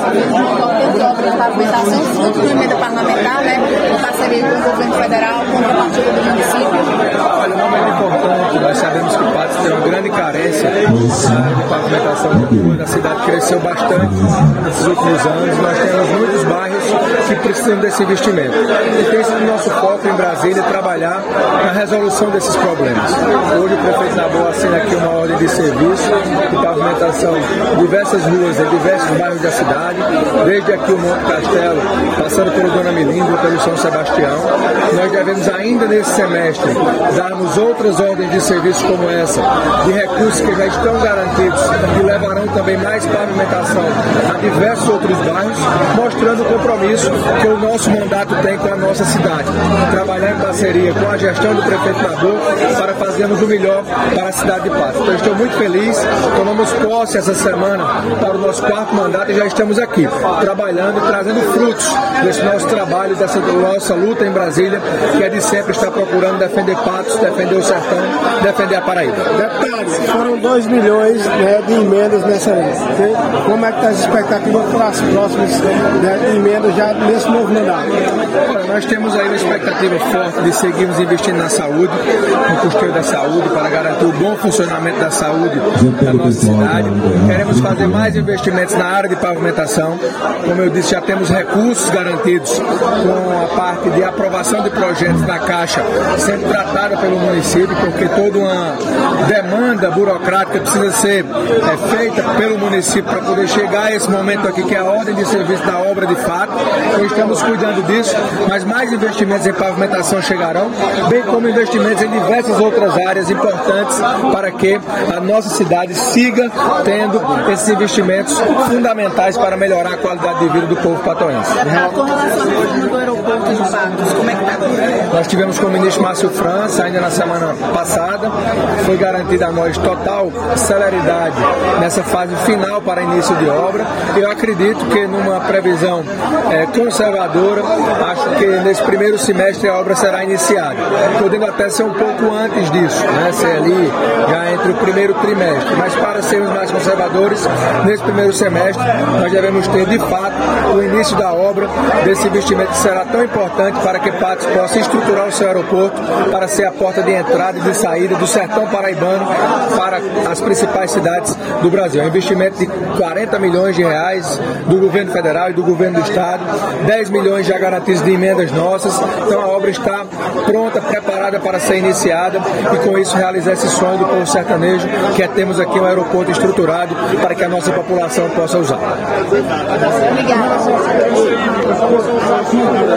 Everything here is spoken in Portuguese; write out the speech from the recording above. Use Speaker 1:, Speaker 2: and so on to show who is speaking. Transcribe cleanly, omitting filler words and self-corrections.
Speaker 1: importante obra de pavimentação, fruto de emenda parlamentar, né, em parceria com o governo federal, contrapartida do município.
Speaker 2: Olha, um momento importante, nós sabemos que Patos tem uma grande carência de pavimentação de rua, a cidade cresceu bastante nesses últimos anos, nós temos muitos bairros que precisam desse investimento. E tem sido nosso foco em Brasília trabalhar na resolução desses problemas. Hoje o prefeito Naboa assina aqui uma ordem de serviço de pavimentação de diversas ruas em diversos bairros da cidade, desde aqui o Monte Castelo, passando pelo Dona Melindra, pelo São Sebastião. Nós devemos ainda nesse semestre darmos outras ordens de serviço como essa, de recursos que já estão garantidos e levarão também mais pavimentação a diversos outros bairros, mostrando o compromisso que o nosso mandato tem com a nossa cidade. Trabalhar em parceria com a gestão do prefeito Naboa para fazermos o melhor para a cidade de Patos. Então estou muito feliz, tomamos posse essa semana para o nosso 4º mandato e já estamos aqui, trabalhando, trazendo frutos desse nosso trabalho, dessa nossa luta em Brasília, que é de sempre estar procurando defender Patos, defender o sertão, defender a Paraíba.
Speaker 3: Deputado, foram 2 milhões, né, de emendas nessa lei. Como é que está as expectativas para as próximas, né, emendas já nesse novo mandato?
Speaker 2: Olha, nós temos aí uma expectativa forte de seguirmos investindo na saúde, no custeio da saúde, para garantir o bom funcionamento da saúde da nossa cidade. Queremos fazer mais investimentos na área de pavimentação. Como eu disse, já temos recursos garantidos com a parte de aprovação de projetos na Caixa, sendo tratada pelo município, porque toda uma demanda burocrática precisa ser feita pelo município para poder chegar a esse momento aqui, que é a ordem de serviço da obra de fato. Então estamos cuidando disso, mas mais investimentos em pavimentação chegarão, bem como investimentos em diversas outras áreas importantes para que a nossa cidade siga tendo esses investimentos fundamentais para melhorar a qualidade de vida do povo patoense.
Speaker 1: Com relação à reforma do aeroporto de Patos, como é que está?
Speaker 2: Nós tivemos com o ministro Márcio França, ainda na semana passada, foi garantida a nós total celeridade nessa fase final para início de obra. Eu acredito que numa previsão conservadora, acho que nesse primeiro semestre a obra será iniciada, podendo até ser um pouco antes disso, né? Ser ali já entre o primeiro trimestre, mas para sermos mais conservadores, nesse primeiro semestre nós devemos ter de fato o início da obra desse investimento que será tão importante para que Patos possa estruturar o seu aeroporto para ser a porta de entrada e de saída do sertão paraibano para as principais cidades do Brasil. É um investimento de 40 milhões de reais do governo federal e do governo do estado, 10 milhões já garantidos de emendas nossas. Então a obra está pronta, preparada para ser iniciada e com isso realizar esse sonho do povo sertanejo, que é termos aqui um aeroporto estruturado para que a nossa população possa usar.
Speaker 1: Obrigada.